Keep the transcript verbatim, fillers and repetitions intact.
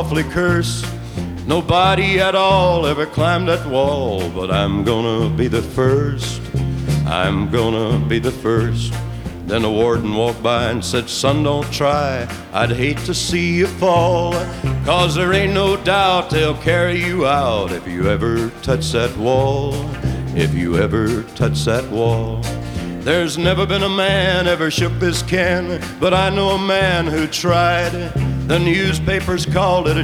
awfully curse. Nobody at all ever climbed that wall, but I'm gonna be the first. I'm gonna be the first. Then the warden walked by and said, son, don't try. I'd hate to see you fall, 'cause there ain't no doubt they'll carry you out if you ever touch that wall, if you ever touch that wall. There's never been a man ever shook this can, but I know a man who tried. The newspapers called it a